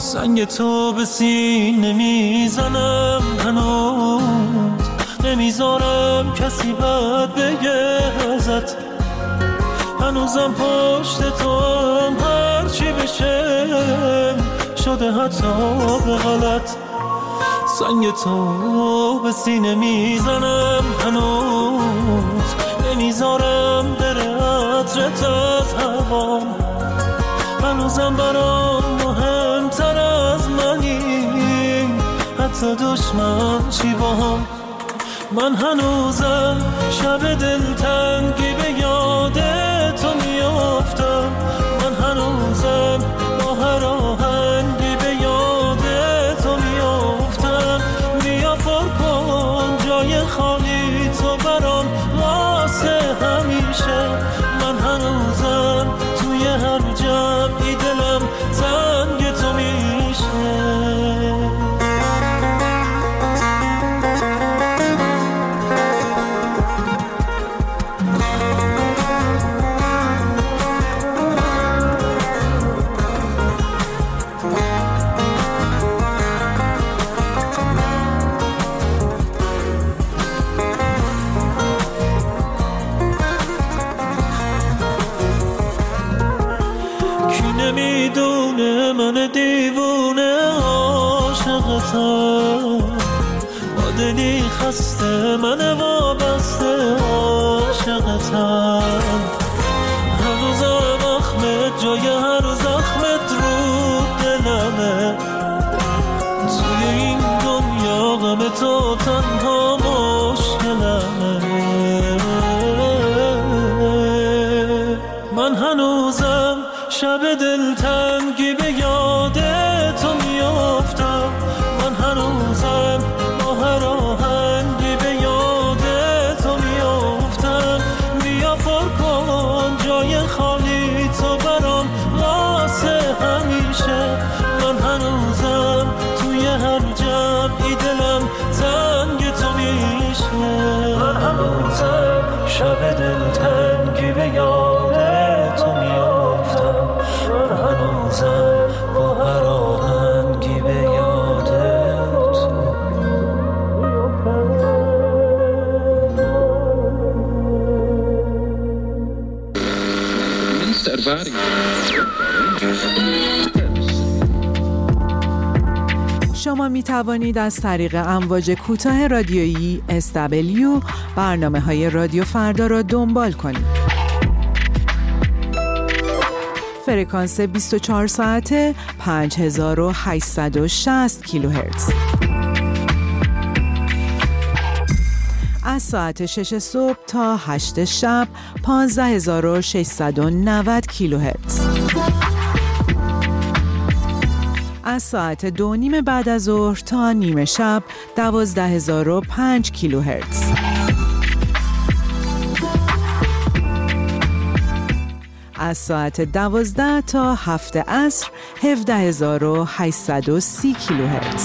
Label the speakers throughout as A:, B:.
A: زنگ تو به سینه میزنم هنوز، نمیذارم کسی بد بگه ازت، هنوزم پشت تو هم هرچی بشه شده حتی به غلط. زنگ تو به سینه میزنم هنوز، نمیذارم بره عطرت از هوام، هنوزم برام مهمتر از منی، حتی دشمن چی با هم. من هنوزم شب دلتنگی به یاد تو میافتم، من هنوزم با هر آهنگی به یاد تو میافتم. بیا پر کن جای خالی تو برام واسه همیشه، من هنوزم توی هر جمعی دلم تنگ تو میشه. نمیدونه من دیوونه عاشقتم، با دلی خسته من وابسته عاشقتم، هنوزم اخمت جای هر زخمت رو دلمه، توی این دنیا غم تو تنها مشکلمه. من هنوزم شب دلتنگی به یاد تو میافتم، من هنوزم با هر آهنگی به یاد تو میافتم. بیا پر کن جای خالی تو برام واسه همیشه، من هنوزم توی هر جمعی دلم تنگ تو میشه. من هنوزم شب دلتنگی به یاد تو میافتم، من هنوزم با هر آهنگی به یاد تو.
B: شما می توانید از طریق امواج کوتاه رادیویی SW برنامه‌های رادیو فردا را دنبال کنید. فرکانس 24 ساعته 5860 کیلوهرتز. از ساعت 6 صبح تا 8 شب 15690 کیلوهرتز. از ساعت 2:30 بعد از ظهر تا نیمه شب 12005 کیلوهرتز. از ساعت 12 تا 7 عصر 17830 کیلوهرتز.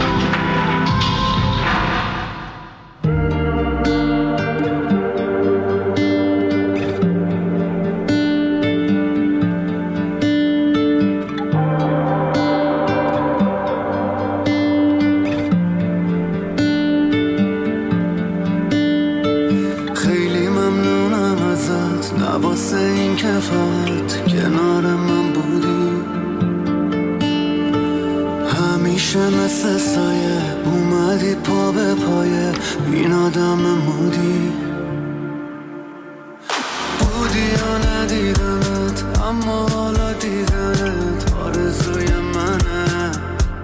C: مثل سایه اومدی پا به پایه این آدم مودی بودی یا ندیدمت، اما حالا دیدنت آرزوی منه.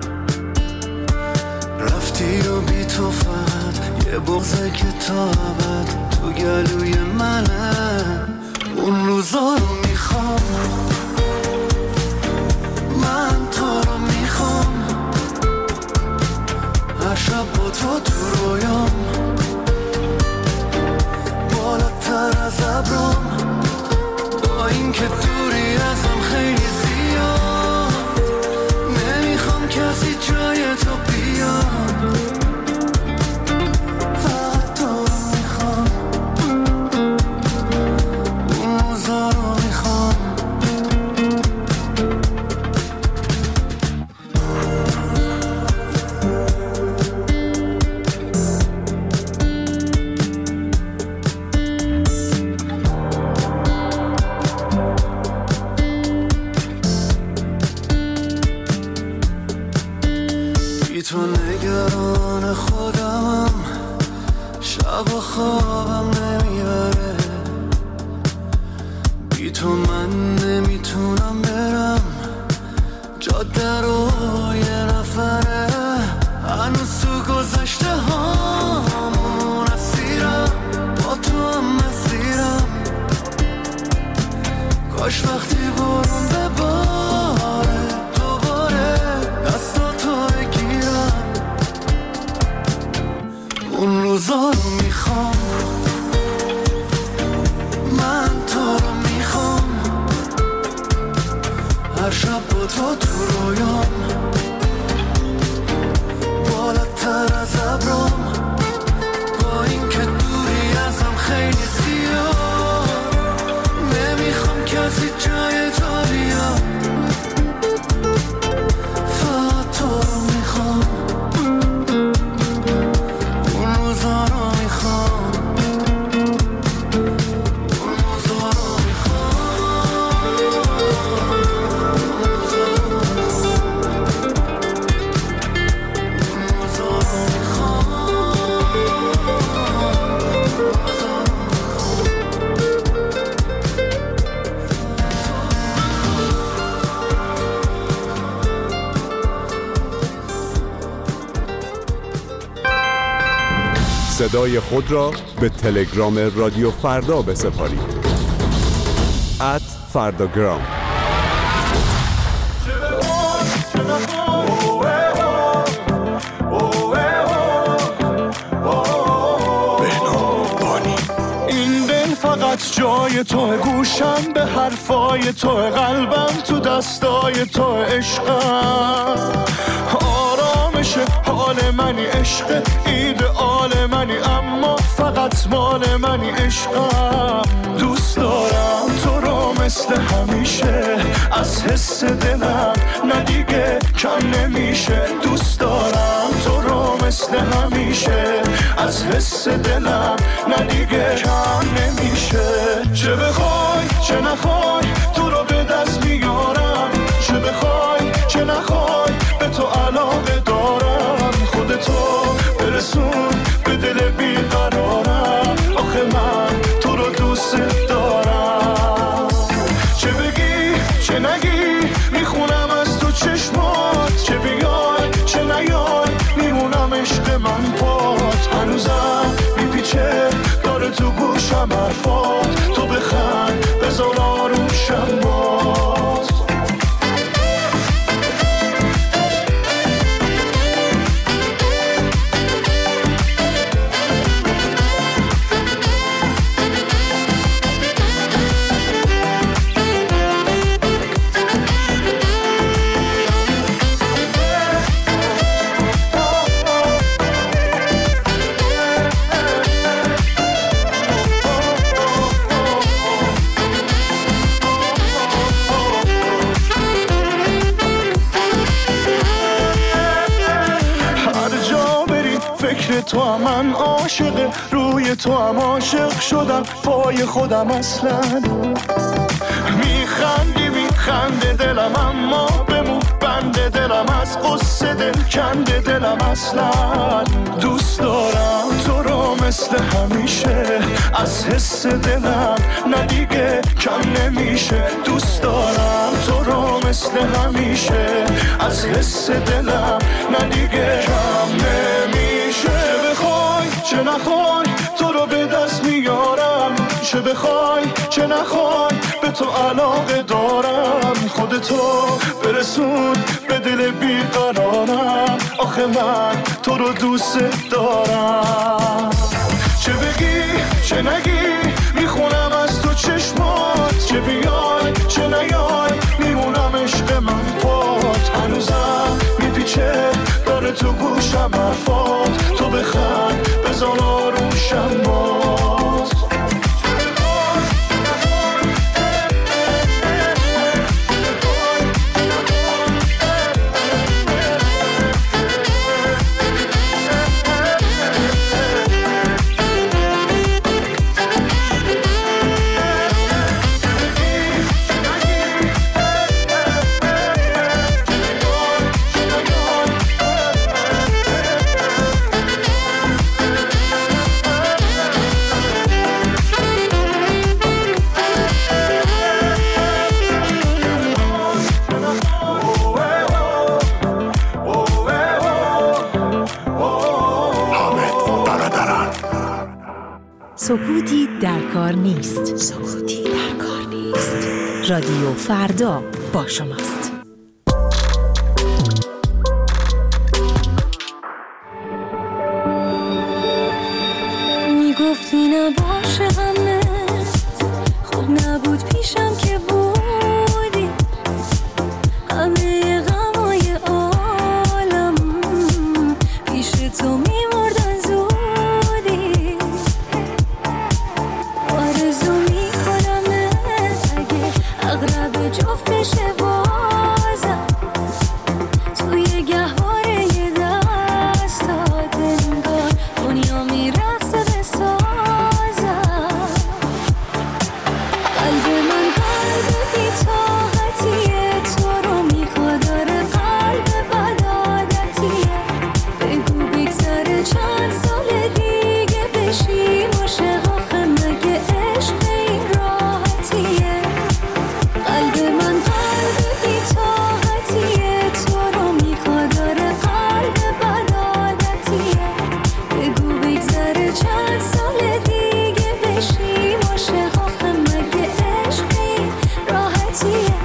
C: رفتی و بی تو فقط یه بغضه که تا ابد تو گلوی منه. اون روزا رو میخوام، من تو رو میخوام، هر شب با تو تو رویام، بالاتر از ابرام، با این که دوری ازم خیلی زیاد، نمیخوام کسی جای تو بیاد، فقط تو رو میخوام. تو نگران خودمم، شب و خوابم نمیبره، بی تو من نمیتونم برم جاده رو یه نفره، هنوز تو گذشته هامون اسیرم، با تو هم مسیرم، کاش وقتی برون بباره دوباره دستاتو بگیرم، اون روزا رو میخوام، من تو رو میخوام، هر شب با تو رویام، بالاتر از ابرام، با این که دوری ازم خیلی زیاد، نمیخوام کسی جای تو بیاد، فقط تو رو میخوام، اون روزا رو میخوام، اون روزا رو
D: صدای خود را به تلگرام رادیو فردا بسپارید. @فرداگرام.
A: این دل فقط جای تو، گوشم به حرفای تو، قلبم تو دستای تو، عشقم آرامش حال منی، عشق ایدئال منی، اما فقط مال منی، عشقم دوست دارم تو رو مثل همیشه، از حس دلم نه دیگه کم نمیشه، دوست دارم تو رو مثل همیشه، از حس دلم نه دیگه کم نمیشه، چه بخوای چه نخوای تو رو به دست میارم، چه بخوای چه نخوای به تو علاقه دارم، خودتو برسون به دل بیقرارم، آخه من تو رو دوست دارم، چه بگی چه نگی میخونم از تو چشمات، چه بیای چه نیای میمونم عشق من پات، هنوزم میپیچه داره تو گوشم حرفات، تو بخند بذار آروشم باد. تو هم من عاشق، روی تو هم عاشق شدم، پای خودم اصلا میخنده دلم، اما بمون بنده دلم، از قصه دل کنده دلم، اصلا دوست دارم تو رو مثل همیشه، از حس دلم نه دیگه کم نمیشه، دوست دارم تو رو مثل همیشه، از حس دلم نه دیگه کم نمیشه، چه نخوای تو رو به دست میارم، چه بخوای چه نخوای به تو علاقه دارم، خودتو برسون به دل بیقرارم، آخه من تو رو دوست دارم، چه بگی چه نگی میخونم از تو چشمات، چه بیای چه نیای میمونم عشق من پات، هنوزم میپیچه داره تو گوشم حرفات، تو بخند بذار آروشم باد.
E: سکوتی در کار نیست. رادیو فردا با شماست.
F: میگفتی نباشه همه خوب نبود پیشم که بودی همه غمای عالم پیش تو میمردن زودی آرزو میکنم اگه اغرب جفت بشه بازم توی گهواره یه دستات انگار دنیا میرقصه به سازم قلب من قلب بی طاقتیه تو رو میخواد داره قلب بد عادتیه بگو بگذره چند سال دیگه بشیم عاشق آخه مگه عشق این راحتیه قلب من قلب بی طاقتیه تو رو میخواد داره قلب بد عادتیه بگو بگذره چند سال دیگه بشیم عاشق آخه مگه عشق این راحتیه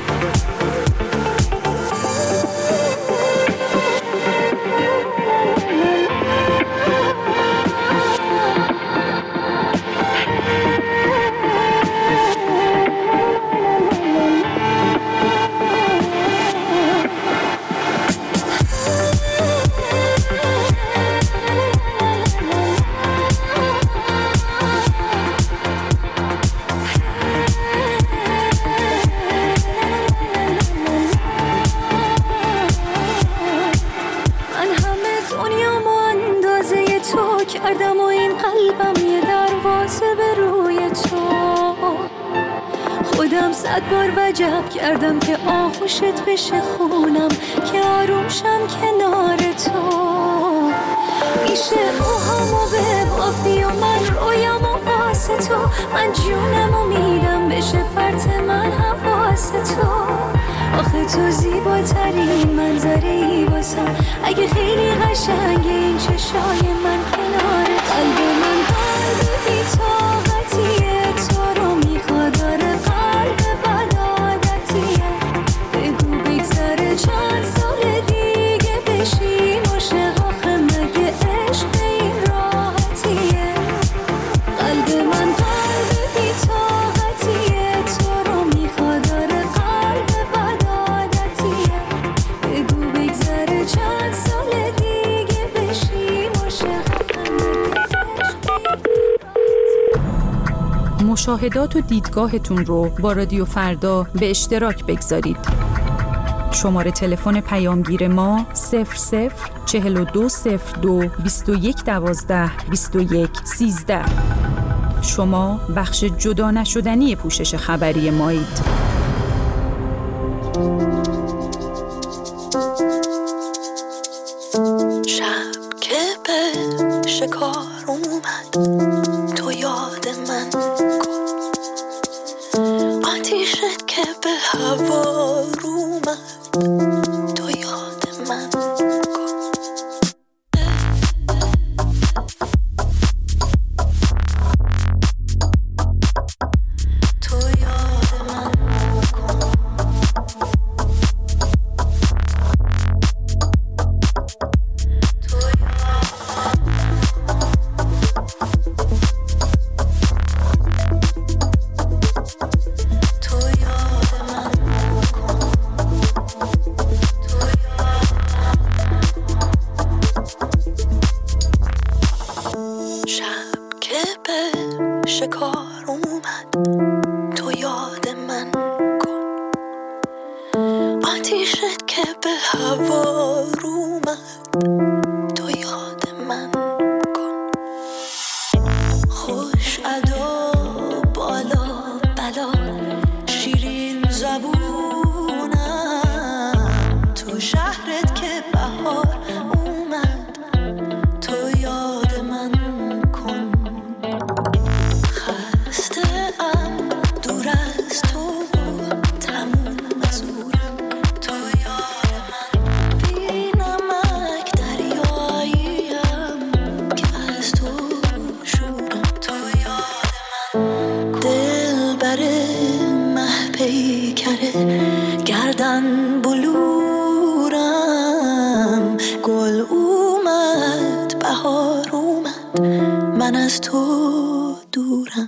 F: من همه دنیامو اندازه تو کردم و این قلبم یه دروازه به روی تو خودم 100 بار وجب کردم که آغوشت بشه خونم که آروم شم کنار تو میشه اوهامو به بافی و من رویامو واسه تو من جونمو میدم بشه پرت من حواس تو آخه تو زیباترین منظری واسم اگه خیلی قشنگه این چشای من کنار قلب من قلب بی طاقتیه تو رو میخواد داره قلب بد عادتیه بگو بگذره چند سال دیگه بشیم عاشق آخه مگه عشق این راحتیه قلب من قلب بی طاقتیه تو رو میخواد داره قلب بد عادتیه بگو بگذره چند سال دیگه بشیم عاشق آخه مگه عشق
G: مشاهدات و دیدگاهتون رو با رادیو فردا به اشتراک بگذارید. شماره تلفن پیامگیر ما 004202 2112 2113. شما بخش جدا نشدنی پوشش خبری مایید.
F: شب که به شکار اومد تو یاد من کن آتیشت که به هوا اومد تو یاد من کن تو یاد من کن شکار اومد تو یاد من کن آتیشت که به هوا اومد تو یاد من کن خوش ادا بالا بلا شیرین زبونم تو شهرت که بهار اومد تو یاد من کن دور از تو تموم مزورم تو یاد من من از تو دورم.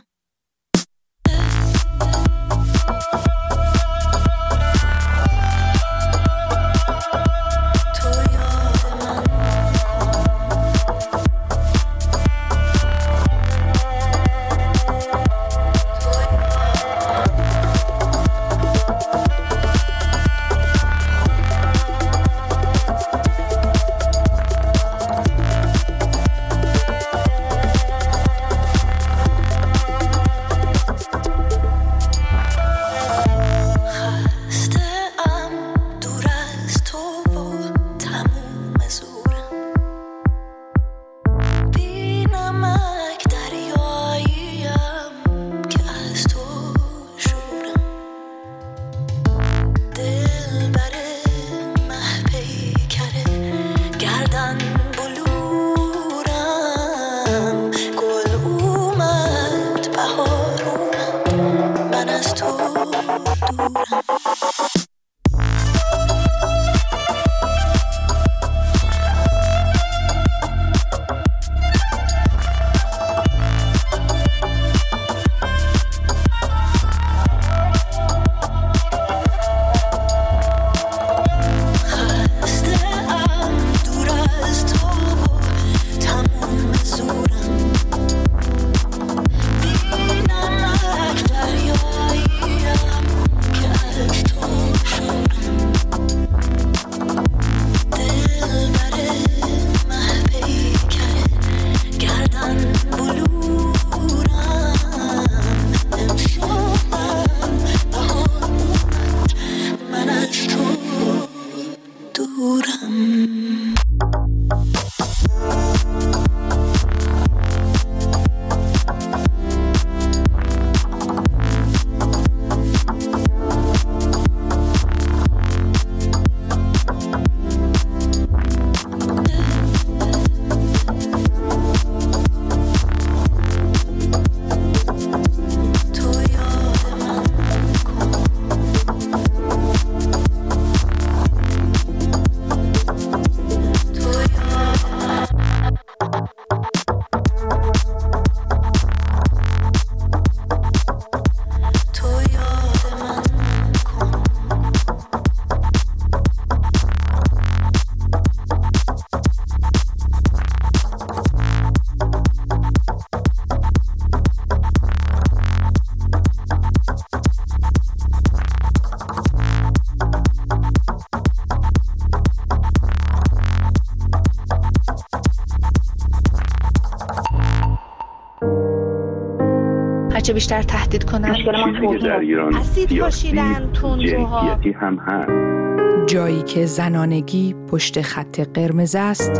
H: هرچه بیشتر تهدید کنن
I: چیزی در ایران
H: اسید پاشیدن تندروها
I: هم هست.
E: جایی که زنانگی پشت خط قرمز است.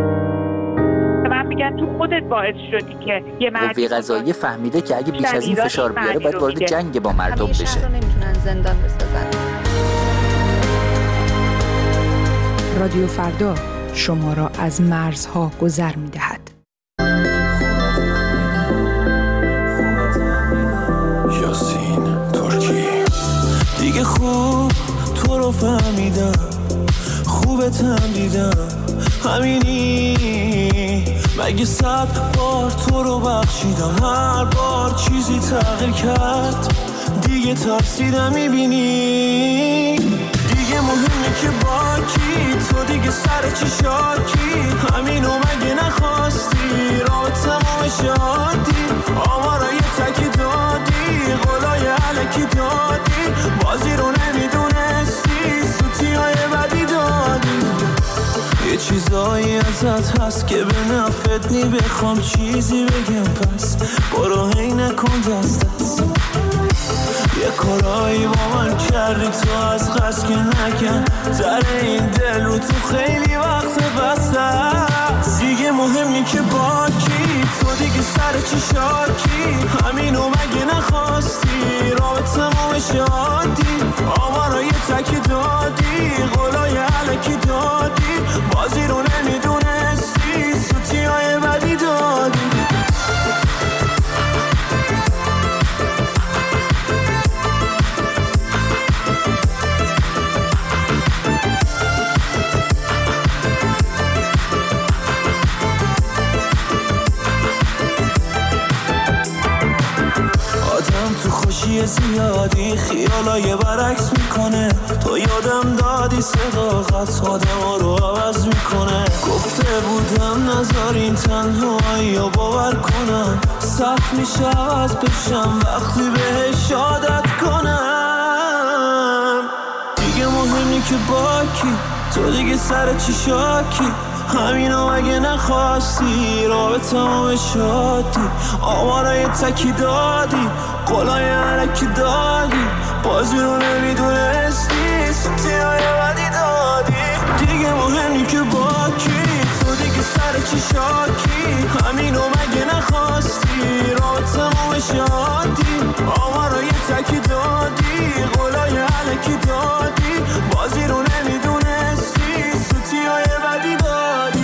J: من میگن تو خودت باعث شدی که یه
K: قوه قضاییه فهمیده که اگه بیش از این فشار بیاره باید وارد جنگ با مردم بشه.
H: شهر رو نمیتونن زندان بسازن.
E: رادیو فردا شما را از مرزها گذر می‌دهد.
C: یاسین ترکی دیگه خوب تو رو فهمیدم، خوبتم دیدم، همینی مگه 100 بار تو رو بخشیدم، هر بار چیزی تغییر کرد دیگه ترسیدم، میبینی دیگه مهمه که با کی، تو دیگه سر چی شاکی، همینو مگه نخواستی رابطمو شادی، آمارای تکی دادی، قولای علکی دادی، بازی رو نمیدونستی، سوتی های بدی دادی، یه چیزایی ازت هست که به نفت نی، بخوام چیزی بگم پس برو هی نکن دست دست، یه کارایی با من کردی تو از قصد که نکن، در این دل رو تو خیلی وقت بسته است، دیگه مهمی که با کی، تو دیگه سر چی شاکی، همینو مگه نخواستی رابطمو شادی، آمارای تکی دادی، قولای علکی دادی، بازی رو نمیدونستی، سوتی های بدی دادی. صدای زیادی خیالای برعکس میکنه. تو یادم دادی صداقت آدم رو عوض میکنه. گفته بودم نذارین تنهایی رو باور کنم. سخت میشه عوض بشم وقتی بهش عادت کنم. دیگه مهمی که با کی، تو دیگه سر چی شاکی. همینو اگه نخواستی رابطه ما شادی. آوارای تکی دادی، قولای علکی دادی، بازی رو نمیدونستی، سوتیای بدی دادی. دیگه مهمی که با کی، تو دیگه سر چی شاکی. همینو مگه نخواستی رابطه ما شادی. آوارای تکی دادی، قولای علکی دادی، بازی رو نمیدونستی، سوتیای بدی دادی.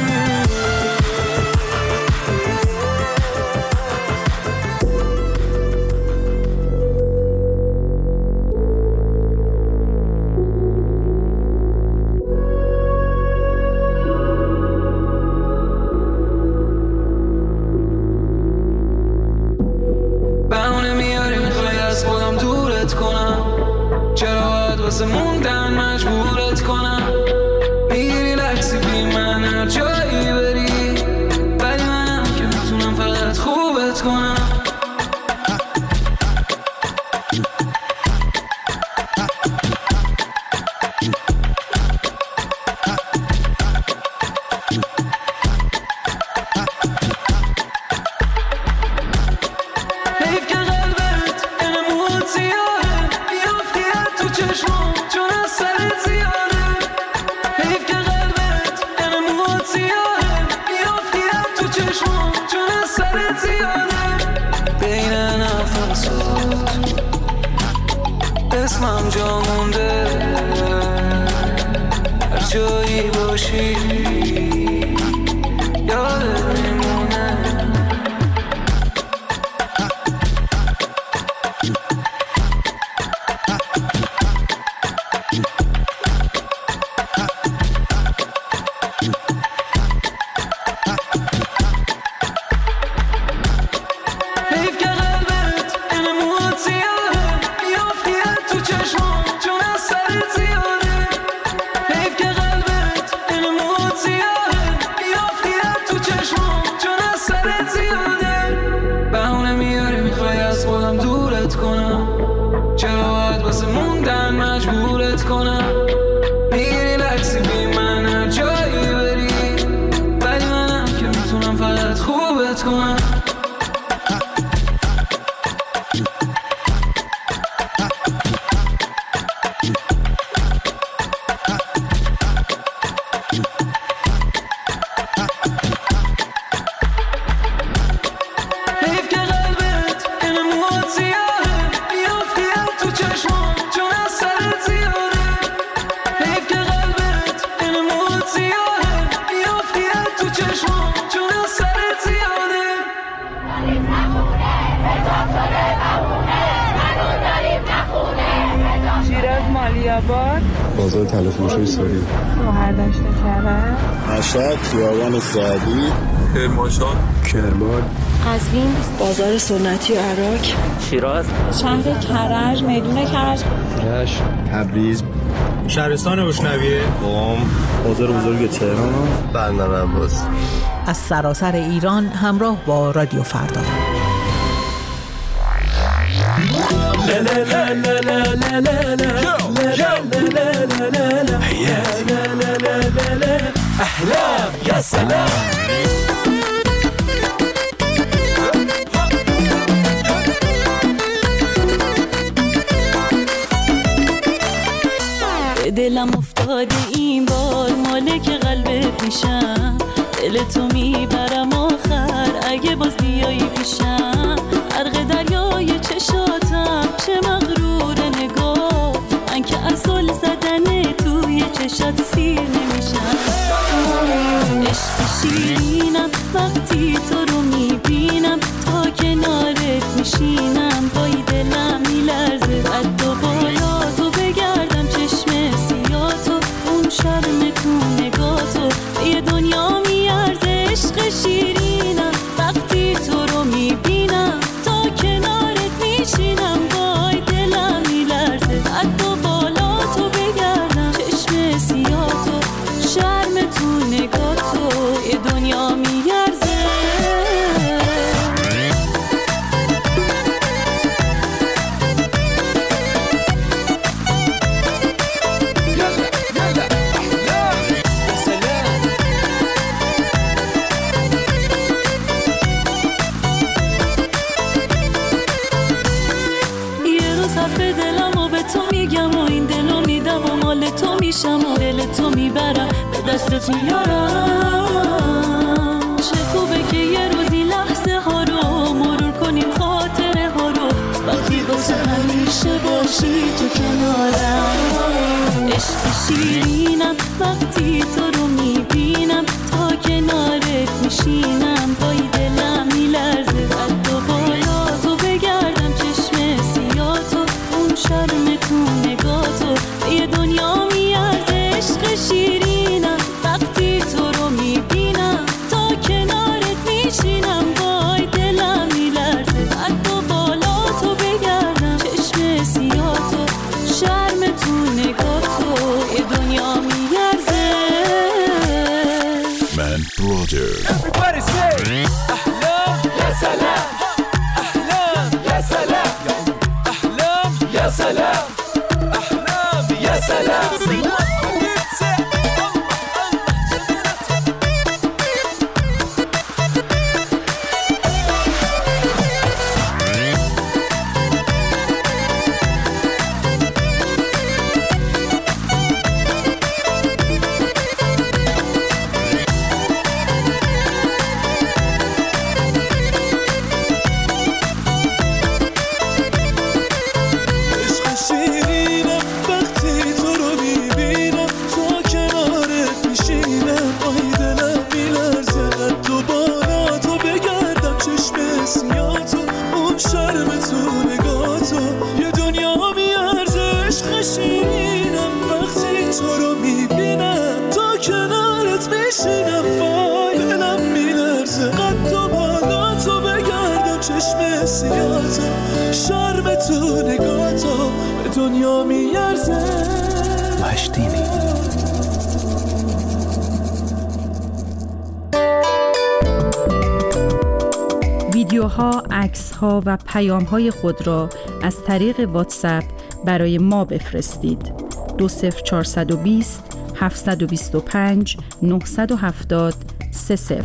C: موندن مجبورت کنم. میگیری لکسی بی من هر جایی بری، ولی منم که میتونم فقط خوبت کنم. حیف که قلبت انمود زیاده، بیافتی تو چشمام چون از سرت زیاده. حیف که قلبت انمود زیاده، بیافتی تو چشمام چون از سرت زیاده. بین نفسات اسمم جا مونده، هر جایی باشی یادت میمونه. حیف که قلبت انمود زیاده، بیافتی تو چشمام چون از سرت زیاده. حیف که قلبت انمود زیاده، بیافتی تو چشمام چون از سرت زیاده. بهونه میاری میخوای از خودم دورت کنم. چرا باید واسه موندن مجبورت کنم. میگیری لکسی بی من هر جایی بری، ولی منم که میتونم فقط خوبت کنم. حیف که قلبت انمود زیاده، بیافتی تو چشمام چون از سرت زیاده. حیف که قلبت انمود زیاده، بیافتی تو چشمام چون از سرت زیاده.
J: شیراز مالیاباد،
A: بازار تلفروشی ساری،
J: شهردشت کرج،
A: مشهد خیابان سعدی، کرمان،
I: قزوین، بازار سنتی عراق،
K: شیراز،
I: شهر کرج، میدون کرج،
A: رشت، تبریز،
L: شهرستان بشنویه،
A: قم، بازار بزرگ تهران، بندر عباس.
B: از سراسر ایران همراه با رادیو فردا.
C: احلام یا سلام.
F: دلم افتاده این بار مالک قلبت میشم. دل تو میبرم آخر اگه باز بیایی پیشم. غرق دریای چشاتم چه مغرور نگاه. من که از زل زدن توی چشات سیر نمیشم. عشق شیرینم وقتی تو رو میبینم. تا کنارت میشینم پای دلم میلرزه. قد و بالا تو بگردم چشم سیاتو. اون شرم تو نگاتو یه دنیا میارزه. عشق شیرینم وقتی تو رو میبینم. تا کنارت میشینم وای دلم
M: دستت میارم. چه خوبه که یه روزی لحظه ها رو مرور کنیم، خاطره ها رو، وقتی واسه همیشه باشی تو کنارم. عشق شیرینم وقتی تو رو میبینم، تا کنارت میشینم، پای دلم میلرزه قد و بالا تو بگردم، چشم سیاتو، اون شرم تو نگاتو، یه دنیا میارزه. عشق شیرینم وقتی تو رو میبینم، تا کنارت میشینم، پای دلم میلرزه قد و بالا تو بگردم، چشم سیاتو، شرم تو نگاتو، یه دنیا میارزه.
C: من برادر.
N: Everybody say أحلام يا سلام، أحلام يا سلام، أحلام يا سلام، أحلام يا سلام. دنیا میارزه.
C: مشتینی
G: ویدیوها، عکس‌ها و پیام‌های خود را از طریق واتساپ برای ما بفرستید. 20420 725 970 30.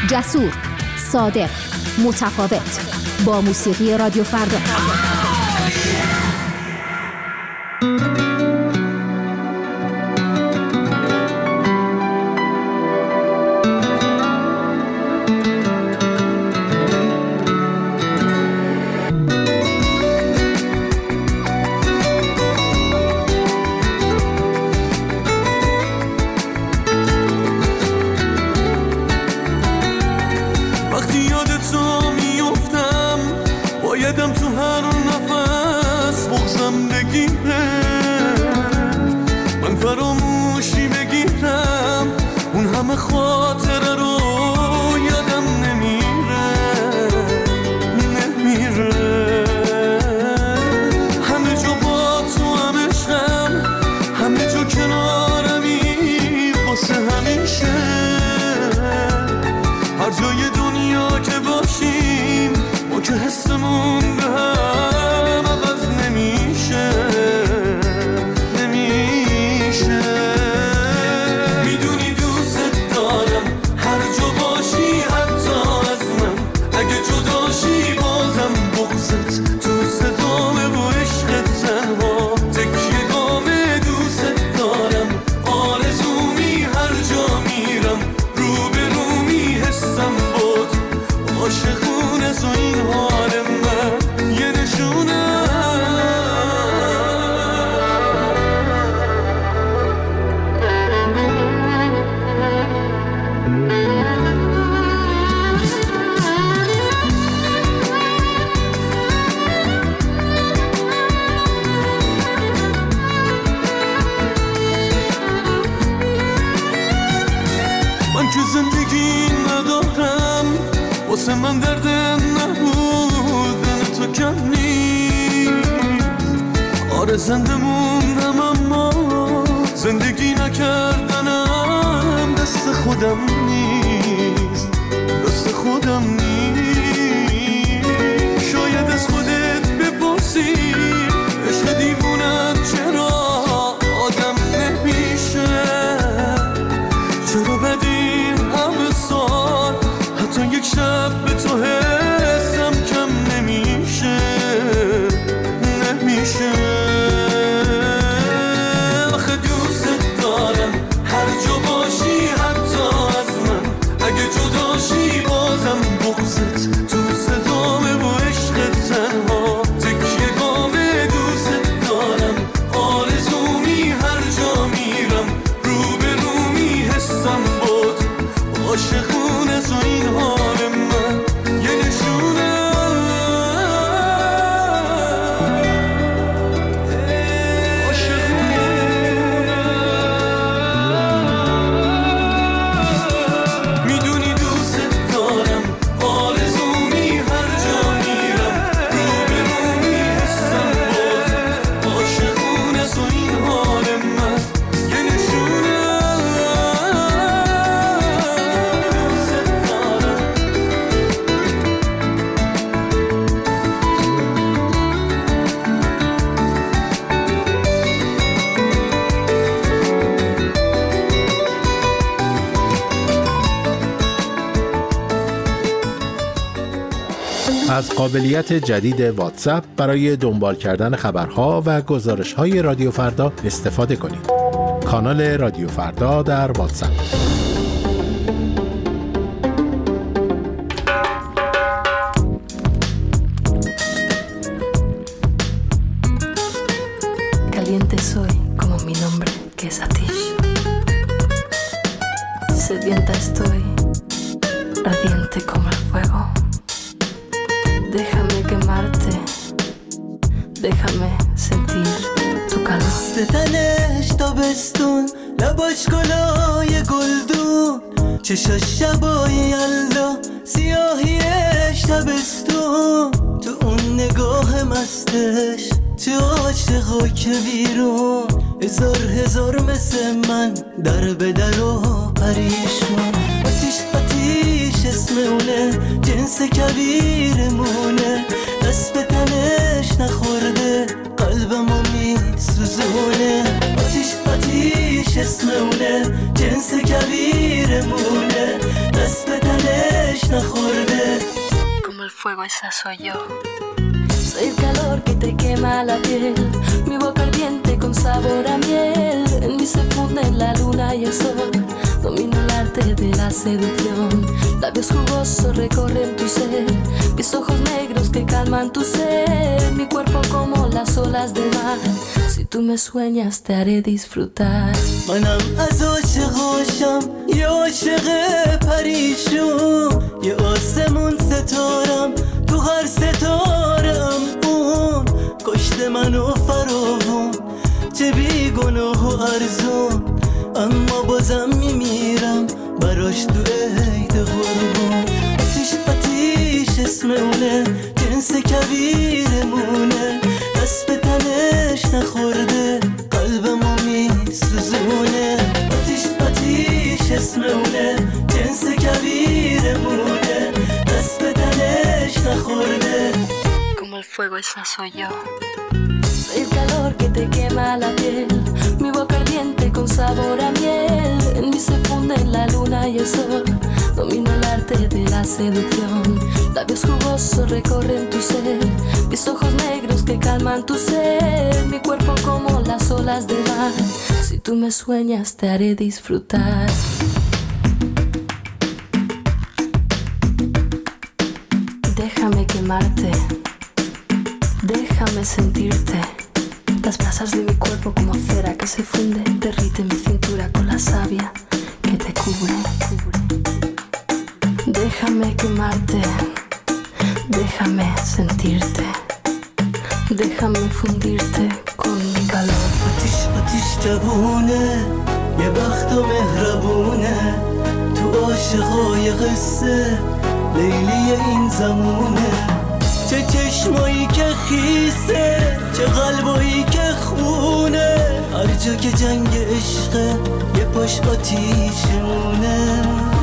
O: جسور، صادق، متفاوت. با موسیقی رادیو فردا.
P: از قابلیت جدید واتساپ برای دنبال کردن خبرها و گزارش‌های رادیو فردا استفاده کنید. کانال رادیو فردا در واتساپ.
Q: Caliente soy como mi nombre que es Atish. Sedienta estoy, ardiente como el fuego. Déjame quemarte, déjame sentir tu calor.
R: ستنش تابستون لباش گلای گلدون چشاش شبای یلدا سیاهیش تابستون تو اون نگاه مستش تو عاشقا که بیرون هزار مثل من در به در و پریشون آتیش اسمونه جنس کبیرمونه دست به تنش نخورده قلبمو میسوزونه آتیش اسمونه جنس کبیرمونه دست به تنش
Q: fuego, esa soy yo. Soy el calor que te quema la piel, mi boca ardiente con sabor a miel. En mí se funden la luna y el sol, domino el arte de la seducción. Labios jugosos recorren tu ser, mis ojos negros que calman tu ser. Mi cuerpo como las olas del mar, si tú me sueñas te haré disfrutar.
R: منم از عاشقاشم یه عاشق پریشون، یه آسمون ستارم تو هر ستارم. اون کشته منو فراوون، چه بیگناه و ارزون، اما بازم میمیرم براش تو عید قربون. آتیش آتیش اسم اونه، جنس کویرمونه، دست به تنش نخورده قلبمو میسوزونه. آتیش آتیش اسم اونه، جنس کویرمونه، دست به تنش نخورده.
Q: Como el fuego, esa soy yo. Soy el calor que te quema la piel, mi boca ardiente con sabor a miel. En mí se funden la luna y el sol, domino el arte de la seducción. Labios jugosos recorren tu ser, mis ojos negros que calman tu ser. Mi cuerpo como las olas del mar, si tú me sueñas te haré disfrutar. Déjame quemarte, déjame sentirte. Las brasas de mi cuerpo como cera que se funde, derrite mi cintura con la savia que te cubre. Déjame quemarte, déjame sentirte, déjame fundirte con mi calor.
R: آتیش آتیش جوونه، یه بخت و مهربونه، تو عاشقای قصه لیلی این زمونه. چه چشمایی که خیسه، چه قلبایی که خونه، هر جا که جنگ عشقه یه پاش آتیشمونه.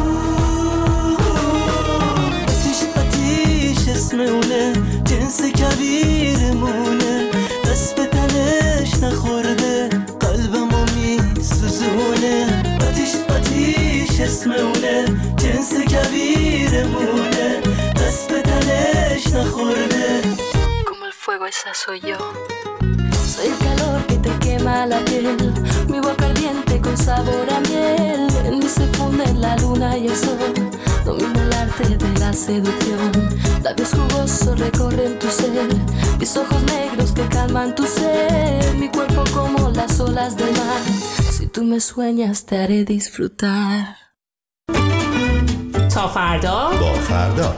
R: آتیش آتیش اسم اونه، جنس کویرمونه، دست به تنش نخورده قلبمو میسوزونه. آتیش آتیش اسم اونه، جنس کویرمونه، دست به تنش نخورده.
Q: Como el fuego, esa soy yo. Soy el calor que te quema la piel, mi boca ardiente con sabor a miel. En mí se funden la luna y el sol, domino el arte de la seducción. Labios jugosos recorren tu ser, mis ojos negros que calman tu ser. Mi cuerpo como las olas del mar, si tú me sueñas te haré disfrutar.
G: تا فردا
P: با فردا.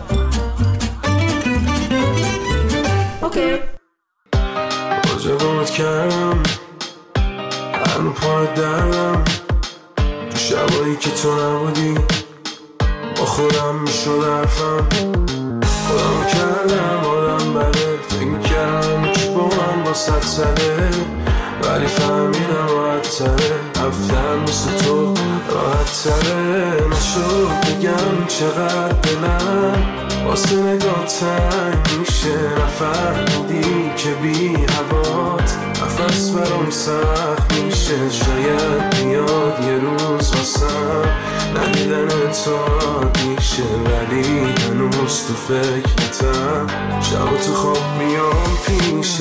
G: اوکی.
C: آجابات کردم هنو پای دردم، تو شبایی که تو نبودی با خودم میشد حرفم. خودم کردم آدم بده، فکر میکردم چی با من با 100 ساله، ولی فهمیدم راحت تره رفتن مثل تو راحت تره. نشد بگم چقدر دلم واسه نگاه تنگ میشه، نفهمیدی که بی هوات نفس برام سخت میشه. شاید بیاد یه روز واسم ندیدن تو میشه، ولی هنوز تو فکرتم، شب تو خواب میام پیشت.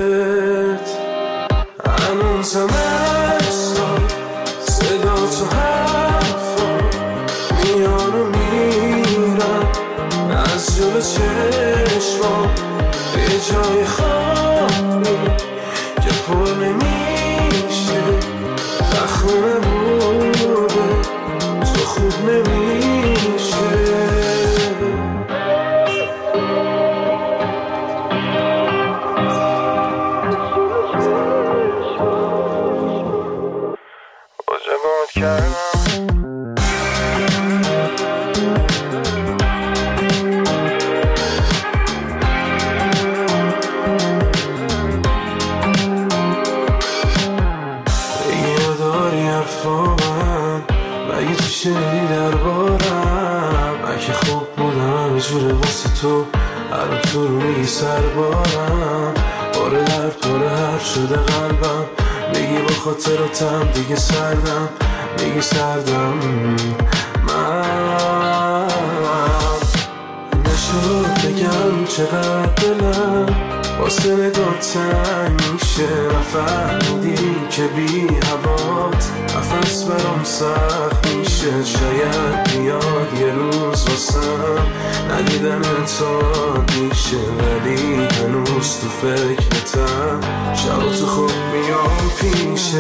C: هنوزم احسان صدا تو حرفا میان و میرم از جلو چشمام به جای خالی که پر نمیشه. زخم نبوده تو خوب نمیشه. شنیدی دربارم، اگه خوب بودم یه جوره واسه تو، الان تو رو میگی سربارم. باره درد باره حرف شده قلبم، میگی با خاطراتم دیگه سردم، میگی سردم. من نشد بگم چقدر دلم واسه نگاه تنگ میشه. نفهمیدی که بی هوات نفس برام سخت میشه. شاید بیاد یه روز واسم ندیدن اتاد میشه، ولی هنوز تو فکرتم شب تو خوب میام پیشت.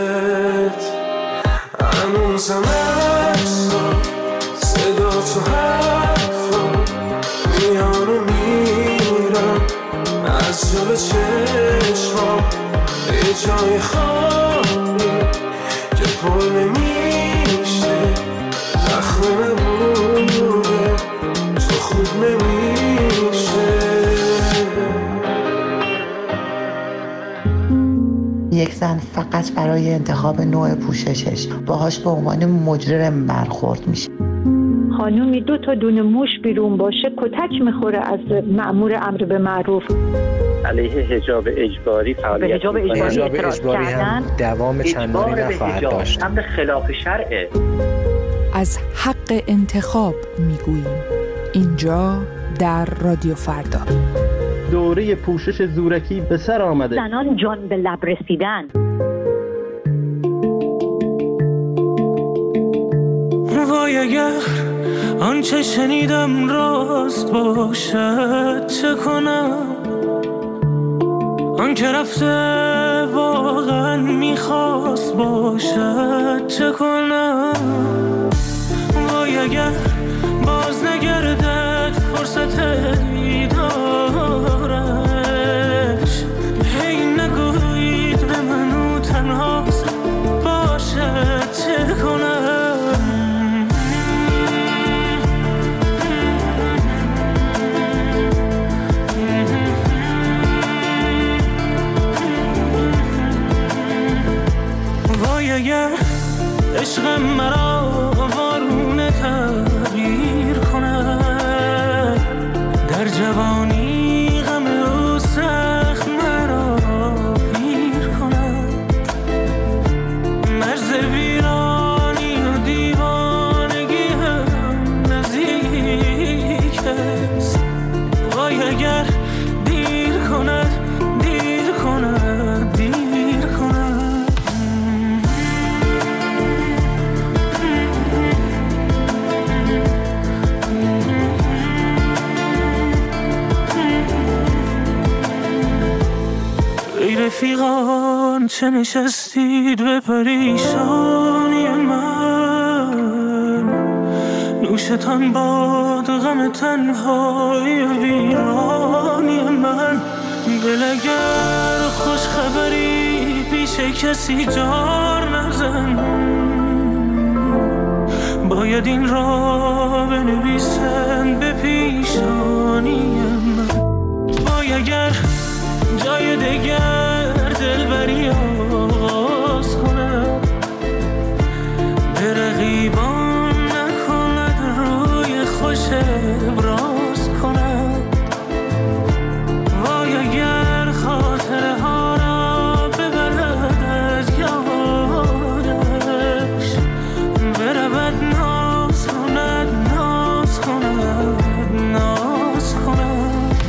C: هنوزم اکسا صدا تو حرفا میان و میرم از جلو چشمام. یه جای خالی که پر نمیشه، زخم نبوده تو خوب نمیشه.
S: یک زن فقط برای انتخاب نوع پوششش باهاش به عنوان مجرم برخورد میشه.
T: خانومی 2 تا دونه موش بیرون باشه کتک میخوره از مأمور امر به معروف.
U: علیه حجاب اجباری فعالیت
T: حجاب اجباری
U: هم
V: دوام چندانی نخواهد داشت.
U: امر خلاف شرعه.
E: از حق انتخاب میگوییم اینجا در رادیو فردا.
V: دوره پوشش زورکی به سر آمده.
T: زنان جان به لب رسیدن.
C: وای اگر آنچه شنیدم راست باشد چه کنم؟ آن که رفته واقعا میخواست باشد چه کنم؟ وای اگر باز نگردد فرصت دیدارش، هی نگویید به منو تنهاست باشد چه کنم؟ اگر عشق مرا وارونه تغییر کند، در جوانی غم او سخت مرا پیر کند. مرز ویرانی و دیوانگی هم نزدیک است. وای اگر دیر کند دیر کند دیر کند. رفیقان چه نشستید به پریشانی من، نوشتان باد غم تنهای ویرانی من. دل اگر خوش خبری پیش کسی جار نزن، باید این را بنویسن به پیشانی من. وای اگر جای دگر دلبری آغاز کنم، به رقیبان نکند روی خوش ابراز کنم. وای اگر خاطره ها را ببرد از یادش، برود ناز کند ناز کند ناز کند.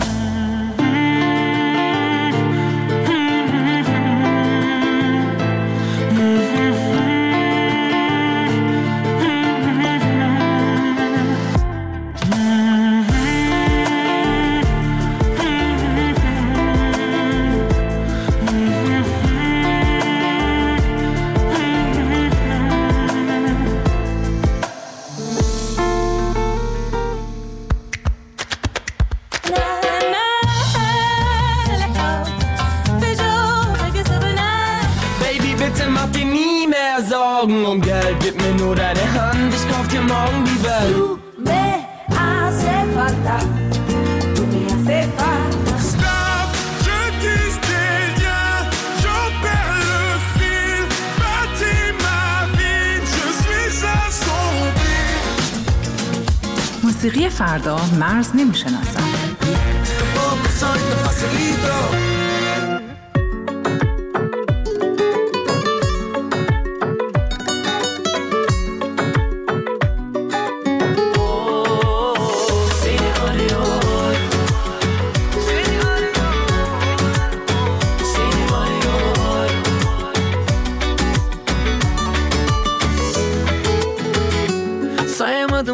N: Augen Geld, gib mir nur deine Hand, ich kauf dir morgen die Welt.
M: Du me hace falta, tu me hace falta.
N: Stop, je disais rien, j'en perds le fil. Bâtis ma vie, je suis assombri.
E: موسیقی فردا مرز نمیشناسم.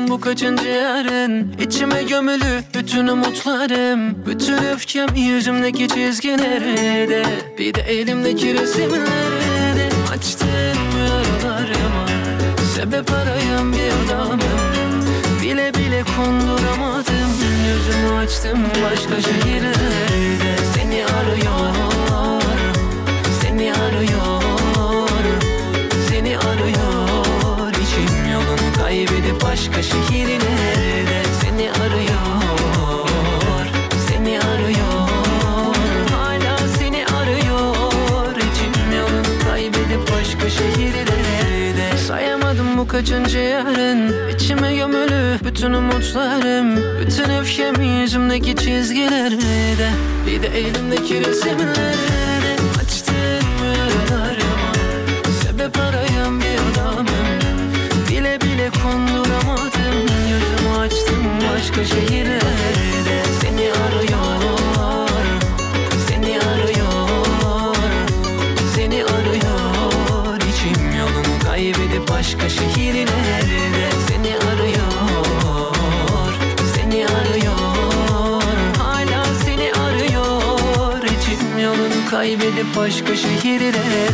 C: Sayamadım bu kaçıncı yarın. İçime gömülü bütün umutlarım, bütün öfkem yüzümdeki çizgilerde, bir de elimdeki resimlerde. Açtım yaralarıma sebep arayan bir adamım, bile bile konduramadım. Yüzümü açtım başka şehirlerde. Seni arıyor, seni arıyor, seni arıyor. İçim yolunu kaybedip başka şehirlerde. Seni arıyor, seni arıyor, hala seni arıyor. İçim yolunu kaybedip başka şehirlerde. Sayamadım bu kaçıncı yarın. İçime gömülü bütün umutlarım, bütün öfkem yüzümdeki çizgilerde, bir de elimdeki resimlerde. Açtım yaralarıma sebep arayan bir adamım, bile bile konduramadım. Yüzümü açtım başka şehirlerde. Seni arıyor, seni arıyor, seni arıyor. İçim yolunu kaybedip başka şehirlerde. Seni arıyor, seni arıyor, hala seni arıyor. İçim yolunu kaybedip başka şehirlerde.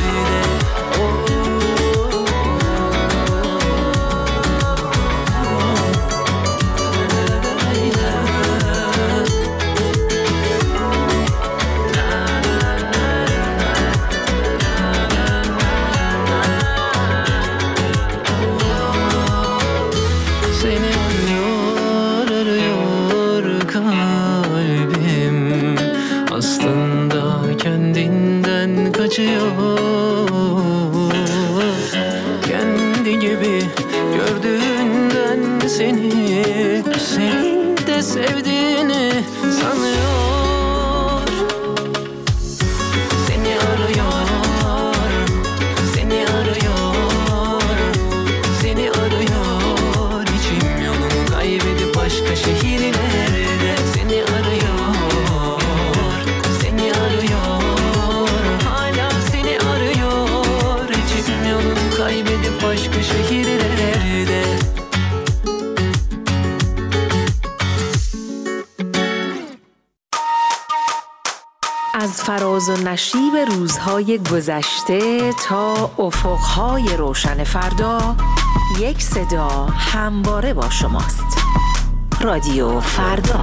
C: Kendi gibi gördüğünden seni, senin de sevdiğini sanıyor. Seni arıyor, seni arıyor, seni arıyor. İçim yolunu kaybedip başka şehirlerde. Seni arıyor, seni arıyor, kaybedip başka şehirlerde.
E: از فراز و نشیب روزهای گذشته تا افقهای روشن فردا، یک صدا همواره با شماست. رادیو فردا.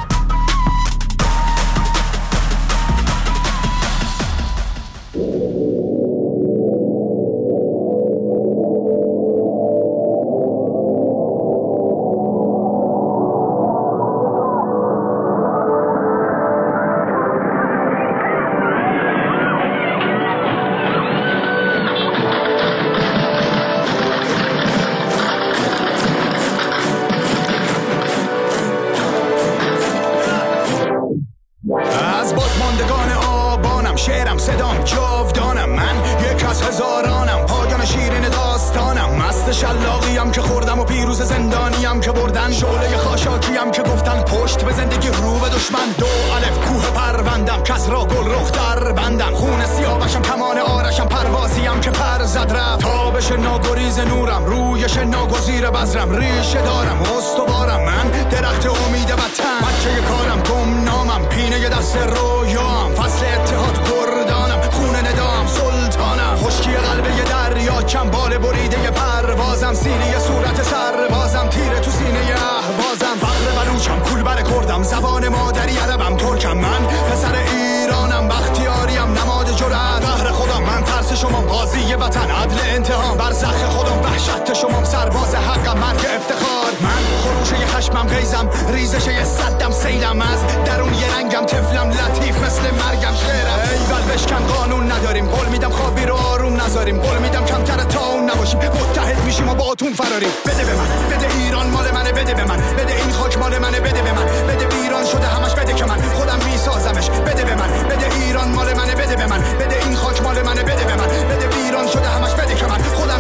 A: شلاقیم که خوردم و پیروز زندانیم که بردن، شعله خاشاکیم که گفتن پشت به زندگی رو به دشمن. دو الف کوه پروندم کس را گل رخ در بندم، خون سیاوشم کمان آرشم پروازیم که پر زد رفت. تابش ناگریز نورم رویش ناگزیر بذرم، ریشه دارم استوارم من درخت امید وطن. بچه کارم گمنامم پینه دست رویام، فصل اتحاد کردانم خون ندام سلطانم. خشکی قلب یه دریا کم بال بریده پروازم، سینه صورت سربازم تیره تو سینه اهوازم. فقر بلوچم کول بر کردم زبان مادری عربم ترکم، من پسر ایرانم بختیاریم نماد جرأت. قهر خودم من ترس شما قاضی وطن، عدل انتقام برزخ خودم وحشت شما سرباز حقم مرگ افتخار. من خروشه خشمم غیزم ریزش صدم سیلم، از درون یه رنگم طفلم لطیف مثل مرگم شعرم. ایول بشکن قانون نداریم، قول میدم خوابی رو آروم نذاریم، قول میدم کمتر تا اون نباشیم، متحد میشیم و باهاتون فراریم. بده به من، بده ایران مال منه، بده به من، بده این خاک مال منه، بده به من، بده ویران شده همش، بده که من خودم میسازمش. بده به من، بده ایران مال منه، بده به من، بده این خاک مال منه، بده به من، بده ویران شده همش، بده که من خودم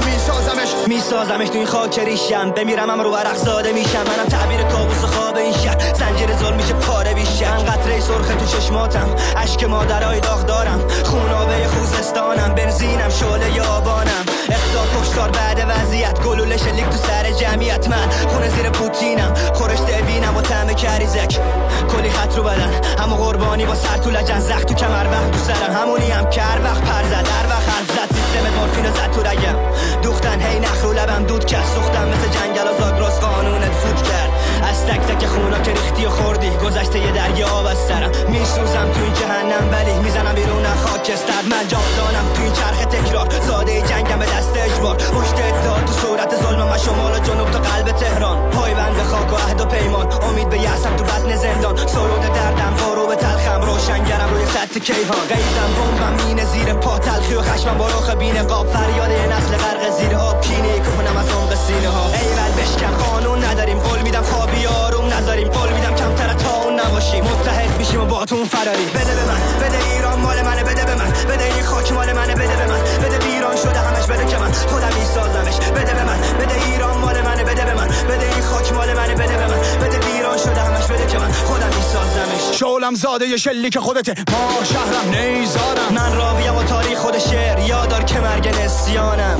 A: میسازمش تو این خاک ریشم. بمیرم هم رو عرق زاده میشم، منم تعبیر کابوس خواب این شهر، زنجیر ظلم میشه پاره بیشم. قطره سرخ تو چشماتم، اشک مادرای داغ دارم، خونابه خوزستانم، بنزینم شعله آبانم.
D: هزار کشتار بعد وضعیت، گلوله شلیک تو سر جمعیت. من خونه زیر پوتینم، خورشت وینم با طعم کریزک، کلی خط رو بدن همو قربانی با سر تو لجن، زخم تو کمر وقت تو سرم، همونی هم کر وقت پر زد در وقت حرف زد، سیستم مورفین زد تو رگم، دوختن هی نخ رو لبم دود کس، سوختم مثل جنگل و زاگرس قانونت فوت کرد، از تک تک خونا که ریختی و خوردی، گذشته یه درگی آب از سرم، میسوزم تو این جهنم ولی میزنم بیرون خاکستر، من جاودانم تو این چرخ تکرار، ساده جنگم به دست اجبار، پشت اتحاد تو صورت ظلم و شمال و جنوب تا قلب تهران، پایبند به خاک و عهد و پیمان، امید به یأسم تو بطن زندان، سرود دردم بارو به تلخم، روشنگرم روی سطح کیهان، قیدم بمبم مینه زیر پا، تلخی و خشمم با رخ بین قاب، فریاد یه نسل غرق زیر آب، کینه کنم از عمق سینه ها، ایول بشکن قانون نداریم، قول میدم خوابی آروم نذاریم، قول میدم کمتر تا اون نباشیم، متحد میشیم و باهاتون فراری، بده به من، بده ایران مال منه، بده به من، بده این خاک مال منه، بده به من، بده ویران شده همش، بده که من خودم میسازمش، بده به من، بده ایران مال منه، بده به من، بده این خاک مال منه، بده به من، بده ویران شده همش، بده که من خودم میسازمش.
A: شولم زاده ی شلیک خودته، ما شهرم نیزارم،
D: من راویم و تاریخ خود شعر، یادار که مرگ نسیانم،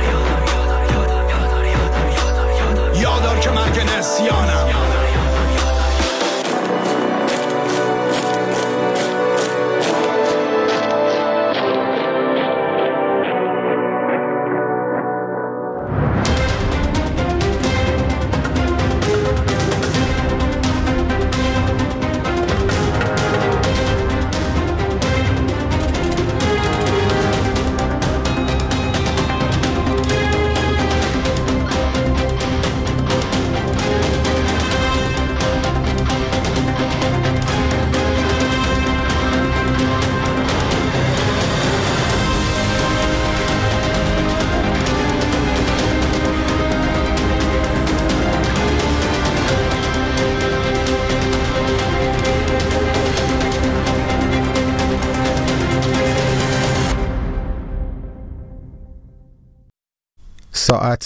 A: یادار که مرگ نسیانم.
P: ساعت